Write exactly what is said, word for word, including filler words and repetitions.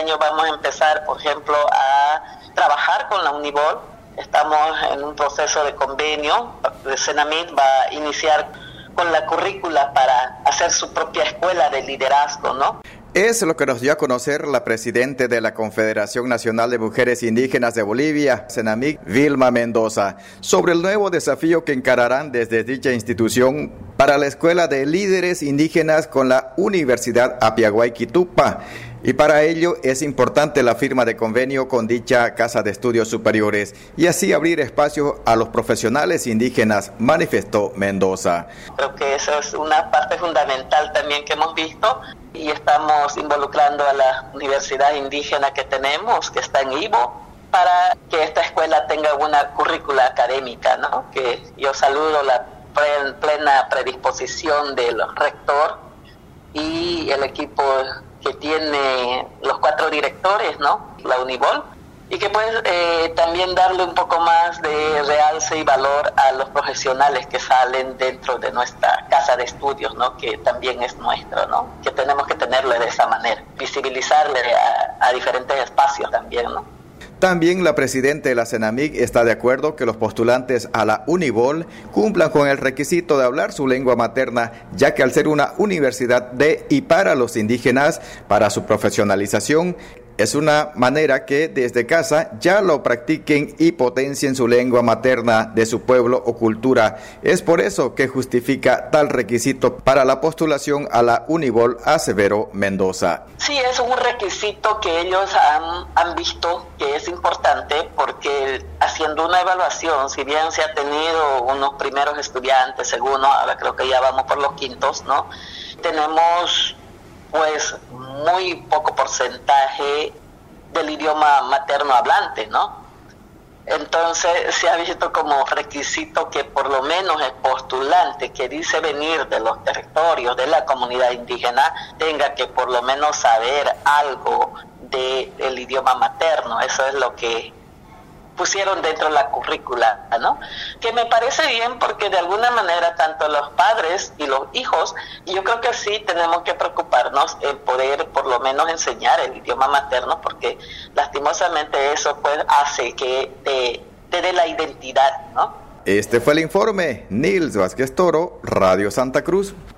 año vamos a empezar, por ejemplo, a trabajar con la Univol. Estamos en un proceso de convenio. El Senamit va a iniciar con la currícula para hacer su propia escuela de liderazgo, ¿no? Es lo que nos dio a conocer la presidenta de la Confederación Nacional de Mujeres Indígenas de Bolivia, Senamit, Vilma Mendoza, sobre el nuevo desafío que encararán desde dicha institución para la Escuela de Líderes Indígenas con la Universidad Apiaguay-Quitupa. Y para ello es importante la firma de convenio con dicha Casa de Estudios Superiores y así abrir espacio a los profesionales indígenas, manifestó Mendoza. Creo que esa es una parte fundamental también que hemos visto y estamos involucrando a la universidad indígena que tenemos, que está en Ivo, para que esta escuela tenga una currícula académica, ¿no? Que yo saludo la plena predisposición del rector y el equipo que tiene los cuatro directores, ¿no? La Univol, y que puede eh, también darle un poco más de realce y valor a los profesionales que salen dentro de nuestra casa de estudios, ¿no? Que también es nuestro, ¿no? Que tenemos que tenerle de esa manera, visibilizarle a, a diferentes espacios también, ¿no? También la presidenta de la Senamit está de acuerdo que los postulantes a la Univol cumplan con el requisito de hablar su lengua materna, ya que al ser una universidad de y para los indígenas, para su profesionalización, es una manera que desde casa ya lo practiquen y potencien su lengua materna de su pueblo o cultura. Es por eso que justifica tal requisito para la postulación a la Univol, aseveró Mendoza. Sí, es un requisito que ellos han, han visto que es importante porque haciendo una evaluación, si bien se ha tenido unos primeros estudiantes, segundos, ahora creo que ya vamos por los quintos, ¿no? Tenemos pues muy poco porcentaje del idioma materno hablante, ¿no? Entonces se ha visto como requisito que por lo menos el postulante que dice venir de los territorios de la comunidad indígena tenga que por lo menos saber algo de, del idioma materno. Eso es lo que pusieron dentro de la currícula, ¿no? Que me parece bien porque de alguna manera tanto los padres y los hijos, y yo creo que sí tenemos que preocuparnos en poder por lo menos enseñar el idioma materno, porque lastimosamente eso pues hace que te, te dé la identidad, ¿no? Este fue el informe. Nils Vázquez Toro, Radio Santa Cruz.